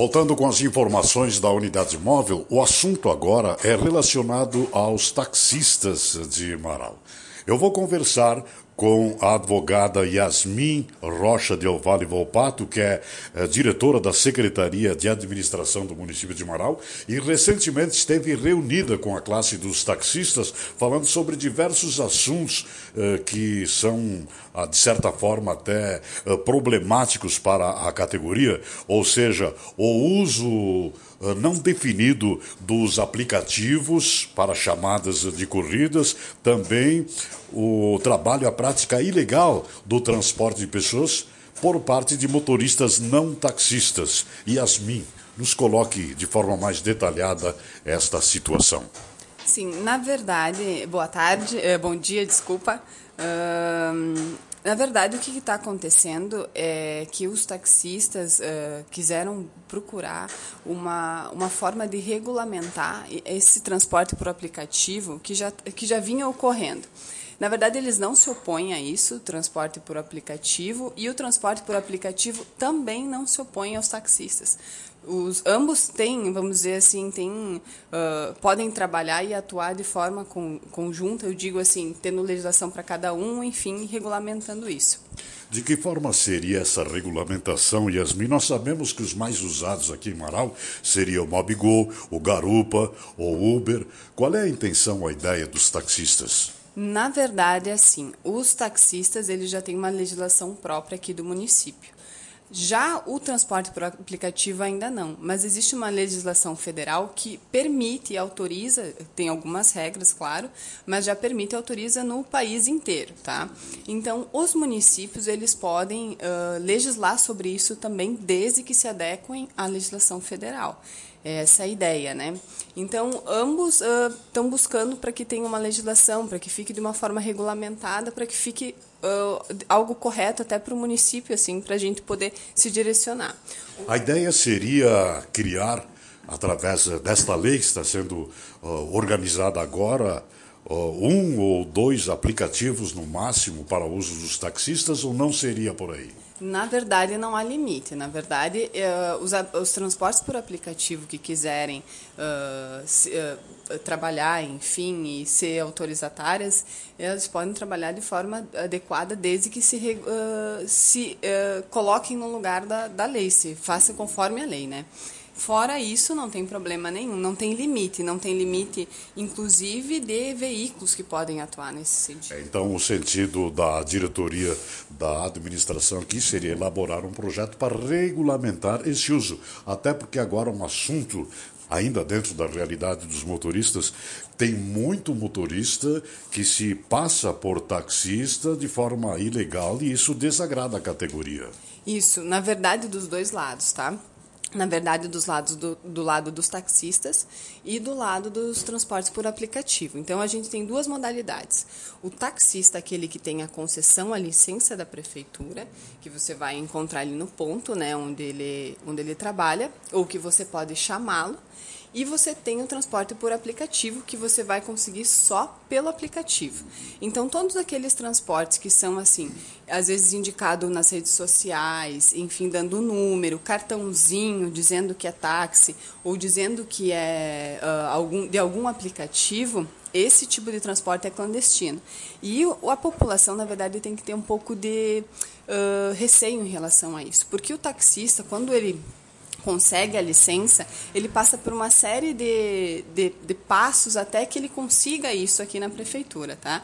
Voltando com as informações da unidade móvel, o assunto agora é relacionado aos taxistas de Marau. Eu vou conversar com a advogada Yasmin Rocha Del Valle Volpato, que é diretora da Secretaria de Administração do município de Marau, e recentemente esteve reunida com a classe dos taxistas, falando sobre diversos assuntos que são, de certa forma, até problemáticos para a categoria, ou seja, o uso não definido dos aplicativos para chamadas de corridas, também o trabalho, a prática ilegal do transporte de pessoas por parte de motoristas não taxistas. Yasmin, nos coloque de forma mais detalhada esta situação. Sim, na verdade, boa tarde, bom dia, desculpa. Na verdade, o que está acontecendo é que os taxistas quiseram procurar uma forma de regulamentar esse transporte por aplicativo que já vinha ocorrendo. Na verdade, eles não se opõem a isso, transporte por aplicativo, e o transporte por aplicativo também não se opõe aos taxistas. Ambos têm, vamos dizer assim, podem trabalhar e atuar de forma conjunta, eu digo assim, tendo legislação para cada um, enfim, regulamentando isso. De que forma seria essa regulamentação, Yasmin? Nós sabemos que os mais usados aqui em Marau seriam o Mobigol, o Garupa, o Uber. Qual é a intenção, a ideia dos taxistas? Na verdade, assim, os taxistas eles já têm uma legislação própria aqui do município. Já o transporte por aplicativo ainda não, mas existe uma legislação federal que permite e autoriza, tem algumas regras, claro, mas já permite e autoriza no país inteiro, tá? Então, os municípios, eles podem legislar sobre isso também, desde que se adequem à legislação federal. Essa é a ideia, né? Então, ambos estão buscando para que tenha uma legislação, para que fique de uma forma regulamentada, para que fique algo correto até para o município, assim, para a gente poder se direcionar. A ideia seria criar, através desta lei que está sendo organizada agora, um ou dois aplicativos no máximo para o uso dos taxistas, ou não seria por aí? Na verdade, não há limite. Na verdade, os transportes por aplicativo que quiserem trabalhar, enfim, e ser autorizatárias, elas podem trabalhar de forma adequada desde que se coloquem no lugar da lei, se faça conforme a lei, né? Fora isso, não tem problema nenhum, não tem limite, inclusive de veículos que podem atuar nesse sentido. Então, o sentido da diretoria da administração aqui seria elaborar um projeto para regulamentar esse uso, até porque agora um assunto, ainda dentro da realidade dos motoristas, tem muito motorista que se passa por taxista de forma ilegal e isso desagrada a categoria. Isso, na verdade, dos dois lados, tá? Na verdade, do lado dos taxistas e do lado dos transportes por aplicativo. Então, a gente tem duas modalidades. O taxista, aquele que tem a concessão, a licença da prefeitura, que você vai encontrar ali no ponto, né, onde ele trabalha, ou que você pode chamá-lo. E você tem o transporte por aplicativo, que você vai conseguir só pelo aplicativo. Então, todos aqueles transportes que são, assim, às vezes indicado nas redes sociais, enfim, dando um número, cartãozinho, dizendo que é táxi, ou dizendo que é de algum aplicativo, esse tipo de transporte é clandestino. E a população, na verdade, tem que ter um pouco de receio em relação a isso. Porque o taxista, quando ele consegue a licença, ele passa por uma série de passos até que ele consiga isso aqui na prefeitura, tá?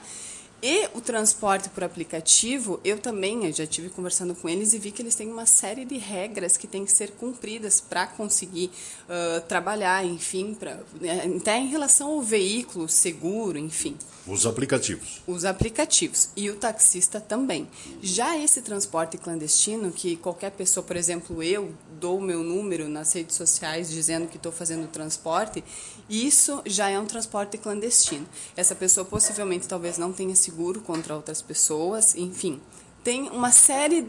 E o transporte por aplicativo, eu já estive conversando com eles e vi que eles têm uma série de regras que têm que ser cumpridas para conseguir trabalhar, enfim, até em relação ao veículo, seguro, enfim. Os aplicativos. Os aplicativos. E o taxista também. Já esse transporte clandestino, que qualquer pessoa, por exemplo, eu dou o meu número nas redes sociais dizendo que estou fazendo transporte, isso já é um transporte clandestino. Essa pessoa possivelmente talvez não tenha seguro contra outras pessoas, enfim. Tem uma série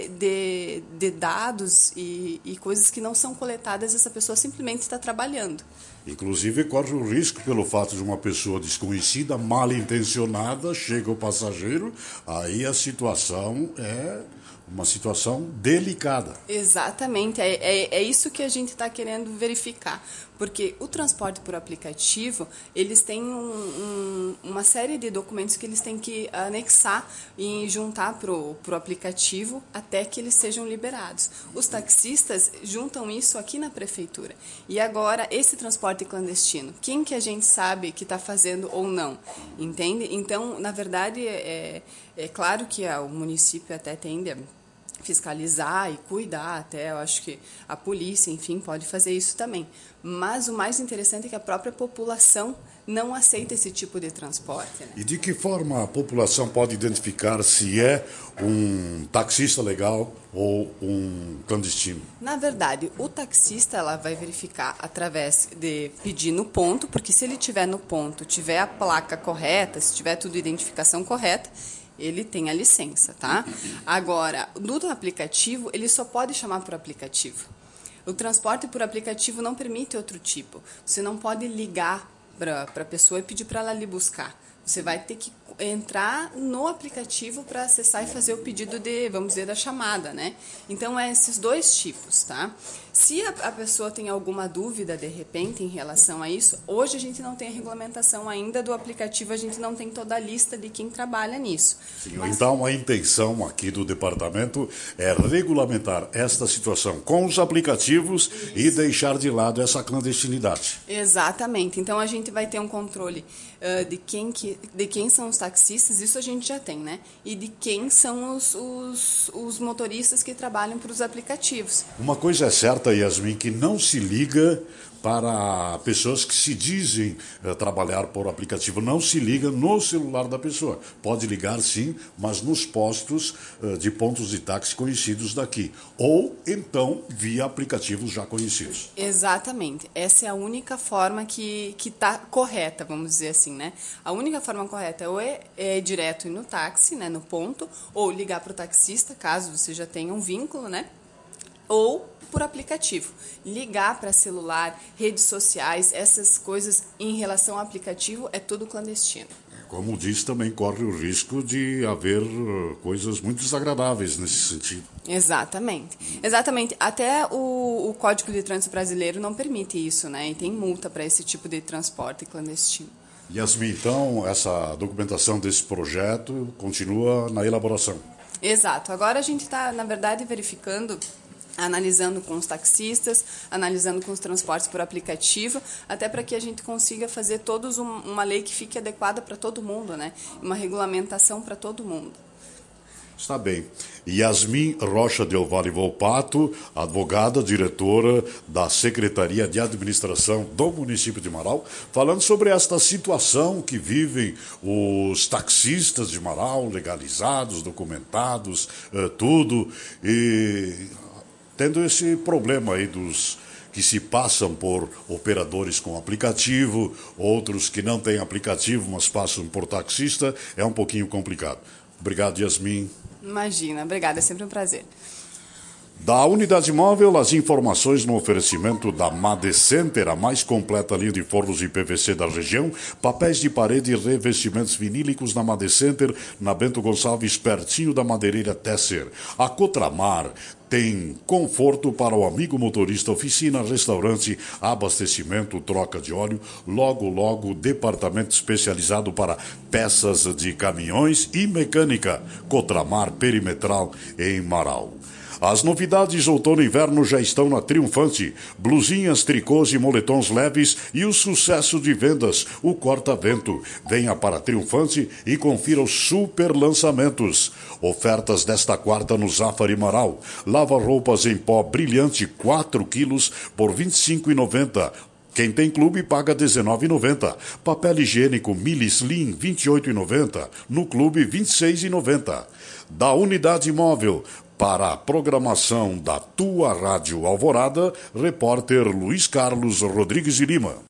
de dados e coisas que não são coletadas, essa pessoa simplesmente está trabalhando. Inclusive, corre o risco pelo fato de uma pessoa desconhecida, mal intencionada, chega o passageiro, aí a situação é uma situação delicada. Exatamente, é isso que a gente está querendo verificar, porque o transporte por aplicativo, eles têm uma série de documentos que eles têm que anexar e juntar para o aplicativo até que eles sejam liberados. Os taxistas juntam isso aqui na prefeitura. E agora, esse transporte clandestino, quem que a gente sabe que está fazendo ou não, entende? Então, na verdade, é claro que o município até tende a fiscalizar e cuidar, até eu acho que a polícia, enfim, pode fazer isso também. Mas o mais interessante é que a própria população não aceita esse tipo de transporte. Né? E de que forma a população pode identificar se é um taxista legal ou um clandestino? Na verdade, o taxista ela vai verificar através de pedir no ponto, porque se ele tiver no ponto, tiver a placa correta, se tiver tudo identificação correta, ele tem a licença, tá? Agora, no aplicativo, ele só pode chamar por aplicativo. O transporte por aplicativo não permite outro tipo. Você não pode ligar para a pessoa e pedir para ela lhe buscar. Você vai ter que entrar no aplicativo para acessar e fazer o pedido de, vamos dizer, da chamada, né? Então, é esses dois tipos, tá? Se a pessoa tem alguma dúvida, de repente, em relação a isso, hoje a gente não tem a regulamentação ainda do aplicativo, a gente não tem toda a lista de quem trabalha nisso. Sim, então, a intenção aqui do departamento é regulamentar esta situação com os aplicativos e deixar de lado essa clandestinidade. Exatamente. Então, a gente vai ter um controle de quem são os taxistas, isso a gente já tem, né? E de quem são os motoristas que trabalham para os aplicativos. Uma coisa é certa, Yasmin, que não se liga para pessoas que se dizem trabalhar por aplicativo. Não se liga no celular da pessoa. Pode ligar, sim, mas nos postos de pontos de táxi conhecidos daqui. Ou, então, via aplicativos já conhecidos. Exatamente. Essa é a única forma que está correta, vamos dizer assim, né? A única forma correta ou é direto ir no táxi, né, no ponto, ou ligar para o taxista, caso você já tenha um vínculo, né? Ou por aplicativo. Ligar para celular, redes sociais, essas coisas em relação ao aplicativo é tudo clandestino. Como diz, também corre o risco de haver coisas muito desagradáveis nesse sentido. Exatamente. Exatamente. Até o Código de Trânsito Brasileiro não permite isso, né? E tem multa para esse tipo de transporte clandestino. Yasmin, então, essa documentação desse projeto continua na elaboração. Exato. Agora a gente está, na verdade, verificando, analisando com os taxistas, analisando com os transportes por aplicativo, até para que a gente consiga fazer todos uma lei que fique adequada para todo mundo, né? Uma regulamentação para todo mundo. Está bem. Yasmin Rocha Del Valle Volpato, advogada, diretora da Secretaria de Administração do município de Marau, falando sobre esta situação que vivem os taxistas de Marau, legalizados, documentados, tudo, e tendo esse problema aí dos que se passam por operadores com aplicativo, outros que não têm aplicativo, mas passam por taxista, é um pouquinho complicado. Obrigado, Yasmin. Imagina, obrigada, é sempre um prazer. Da Unidade Móvel, as informações no oferecimento da Madecenter, a mais completa linha de forros de PVC da região, papéis de parede e revestimentos vinílicos na Madecenter, na Bento Gonçalves, pertinho da madeireira Tesser. A Cotramar tem conforto para o amigo motorista, oficina, restaurante, abastecimento, troca de óleo, logo, departamento especializado para peças de caminhões e mecânica. Cotramar Perimetral em Marau. As novidades outono e inverno já estão na Triunfante. Blusinhas, tricôs e moletons leves e o sucesso de vendas, o corta-vento. Venha para a Triunfante e confira os super lançamentos. Ofertas desta quarta no Zafari Marau. Lava-roupas em pó brilhante 4 quilos por R$ 25,90. Quem tem clube paga R$ 19,90. Papel higiênico Mili Slim R$ 28,90. No clube R$ 26,90. Da Unidade Móvel. Para a programação da tua Rádio Alvorada, repórter Luiz Carlos Rodrigues de Lima.